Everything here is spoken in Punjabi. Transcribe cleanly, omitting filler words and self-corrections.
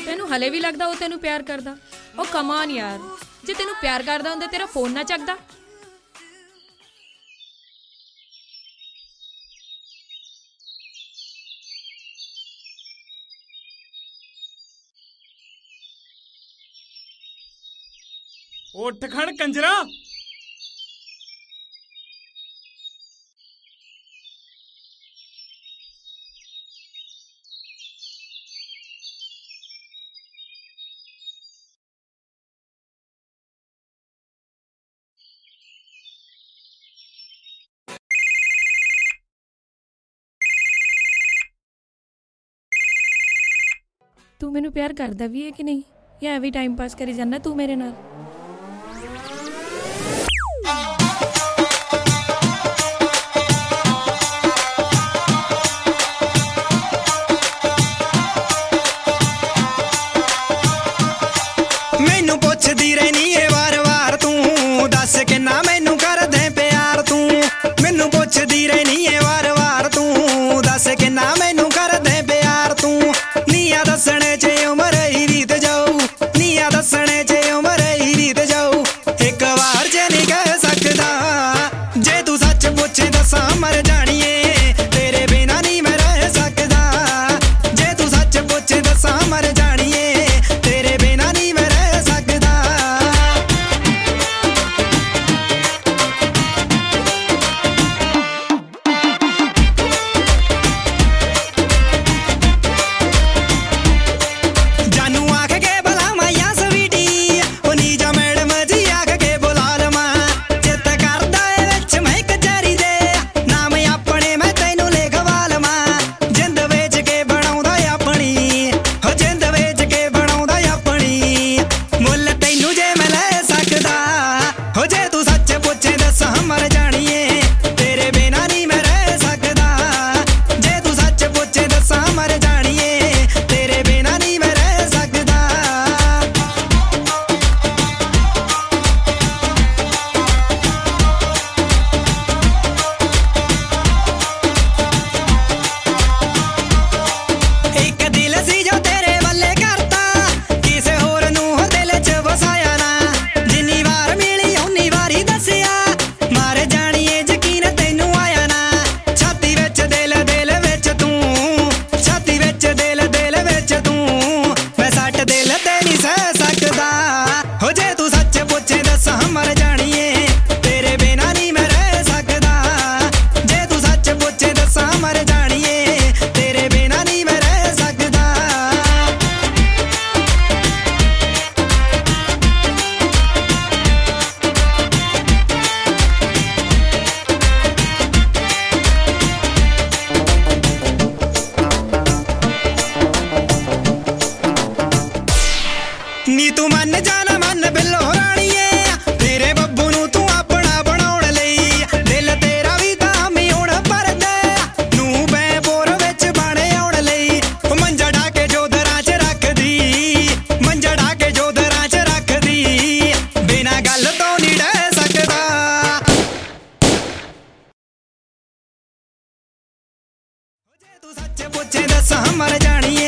ਤੈਨੂੰ ਹਲੇ ਵੀ ਲੱਗਦਾ ਉਹ ਤੈਨੂੰ ਪਿਆਰ ਕਰਦਾ? ਉਹ ਕਮਾਨ ਯਾਰ, ਜੇ ਤੈਨੂੰ ਪਿਆਰ ਕਰਦਾ ਹੁੰਦਾ ਤੇਰਾ ਫੋਨ ਨਾ ਚੱਕਦਾ। ਉੱਠ ਖੜ ਕੰਜਰਾ। ਤੂੰ ਮੈਨੂੰ ਪਿਆਰ ਕਰਦਾ ਵੀ ਹੈ ਕਿ ਨਹੀਂ, ਜਾਂ ਐਵੇਂ ਟਾਈਮ ਪਾਸ ਕਰੀ ਜਾਂਦਾ ਤੂੰ ਮੇਰੇ ਨਾਲ? ਮੈਨੂੰ ਪੁੱਛਦੀ ਰਹਿਨੀ ਏ ਵਾਰ-ਵਾਰ ਤੂੰ, ਦੱਸ ਕਿੰਨਾ ਮੈਨੂੰ ਕਰਦੇ ਪਿਆਰ ਤੂੰ। ਮੈਨੂੰ ਪੁੱਛਦੀ ਰਹਿਨੀ ਏ ਵਾਰ-ਵਾਰ ਤੂੰ, ਦੱਸ ਕਿੰਨਾ ਮੈਨੂੰ ਕਰਦੇ ਪਿਆਰ ਤੂੰ। ਨੀਆਂ ਦੱਸਣੇ 'ਚ ਉਮਰ ਹੀ ਬੀਤ ਜਾਊ, ਨੀਆਂ ਦੱਸਣੇ 'ਚ ਉਮਰ ਹੀ ਬੀਤ ਜਾਊ। ਇੱਕ ਵਾਰ ਜੇ ਨਹੀਂ ਕਹਿ ਸਕਦਾ, ਜੇ ਤੂੰ ਸੱਚ ਪੁੱਛੇ ਦੱਸਾਂ ਮਰ ਜਾਣੀਏ, ਤੇਰੇ ਬਿਨਾਂ ਨਹੀਂ ਮੈਂ ਰਹਿ ਸਕਦਾ। ਜੇ ਤੂੰ ਸੱਚ ਪੁੱਛੇ ਦੱਸਾਂ ਮਰ ਜਾਣੀਏ, ਤੇਰੇ ਬਿਨਾਂ ਨਹੀਂ ਮੈਂ ਰਹਿ ਸਕਦਾ। ਜਾਨੂੰ ਆਖ ਕੇ ਬੁਲਾਵਾਂ ਜਾਂ ਸਵੀਟੀ, ਉਹ ਨੀਜਾ ਮੈਡਮ ਜੀ ਆਖ ਕੇ ਬੁਲਾ ਲਵਾਂ। ਚਿੱਤ ਕਰਦਾ ਏ ਵਿੱਚ ਮੈਂ ਕਚਹਿਰੀ ਦੇ, ਨਾਮ ਆਪਣੇ ਮੈਂ ਤੈਨੂੰ ਲਿਖਵਾ ਲਵਾਂ। ਜਿੰਦ ਵੇਚ ਕੇ ਬਣਾਉਂਦਾ ਆਪਣੀ, ਹੋ ਜਿੰਦ ਵੇਚ ਕੇ ਬਣਾਉਂਦਾ ਆਪਣੀ। ਮੁੱਲ ਤੈਨੂੰ ਜੇ ਮੈਂ ਲੈ ਸਕਦਾ, ਹੋ ਜੇ ਤੂੰ ਸੱਚ ਪੁੱਛੇ ਦੱਸਾਂ ਮਰ ਜਾਣੀਏ, ਤੇਰੇ ਬਿਨਾਂ ਨਹੀਂ ਮੈਂ ਰਹਿ ਸਕਦਾ। ਜੇ ਤੂੰ ਸੱਚ ਪੁੱਛੇ ਦੱਸਾਂ ਮਰ ਜਾਣੀਏ, ਤੇਰੇ ਬਿਨਾਂ ਨਹੀਂ ਮੈਂ ਰਹਿ ਸਕਦਾ। ਇੱਕ ਦਿਲ ਸੀ ਜੋ ਤੇਰੇ ਵੱਲੇ ਕਰਤਾ, ਕਿਸੇ ਹੋਰ ਨੂੰ ਹੋ ਦਿਲ 'ਚ ਵਸਾਇਆ ਨਾ। ਜਿੰਨੀ ਵਾਰ ਮਿਲੀ ਓਨੀ ਵਾਰੀ ਦੱਸਿਆ, ਮਰ ਜਾਣੀਏ ਯਕੀਨ ਤੈਨੂੰ ਆਇਆ ਨਾ। ਛਾਤੀ ਵਿੱਚ ਦਿਲ ਦਿਲ ਵਿੱਚ ਤੂੰ, ਛਾਤੀ ਵਿੱਚ ਦਿਲ ਦਿਲ ਵਿੱਚ ਤੂੰ। ਮੈਂ ਸੱਟ ਦਿਲ ਤੇ ਨਹੀਂ ਸਹਿ ਸਕਦਾ, ਹੋ ਜੇ ਤੂੰ ਸੱਚ ਪੁੱਛੇ ਦੱਸਾਂ ਮਰ ਜਾਣੀਏ, ਤੇਰੇ ਬਿਨਾਂ ਨਹੀਂ ਮੈਂ ਰਹਿ ਸਕਦਾ। ਜੇ ਤੂੰ ਸੱਚ ਪੁੱਛੇ ਦੱਸਾਂ ਮਰ ਜਾਣੀਏ, ਤੇਰੇ ਬਿਨਾਂ ਨਹੀਂ ਮੈਂ ਰਹਿ ਸਕਦਾ। ਨੀ ਤੂੰ ਮੰਨ ਜਾਣਾ ਮੰਨ ਬਿੱਲੋ ਰਾਣੀਏ, ਤੇਰੇ ਬੱਬੂ ਨੂੰ ਤੂੰ ਆਪਣਾ ਬਣਾਉਣ ਲਈ। ਦਿਲ ਤੇਰਾ ਵੀ ਤਾਂ ਮਿਉਣ ਭਰਦਾ, ਨੂੰ ਬੈ ਬੋਰ ਵਿੱਚ ਬਾਣੇ ਆਉਣ ਲਈ। ਉਹ ਮੰਜਾ ਢਾ ਕੇ ਜੋਧਰਾਂ 'ਚ ਰੱਖਦੀ, ਮੰਜਾ ਢਾ ਕੇ ਜੋਧਰਾਂ 'ਚ ਰੱਖਦੀ। ਬਿਨਾਂ ਗੱਲ ਤੋਂ ਨਹੀਂ ਰਹਿ ਸਕਦਾ। ਜੇ ਤੂੰ ਸੱਚ ਪੁੱਛੇ ਦੱਸਾਂ ਮਰ ਜਾਣੀਏ,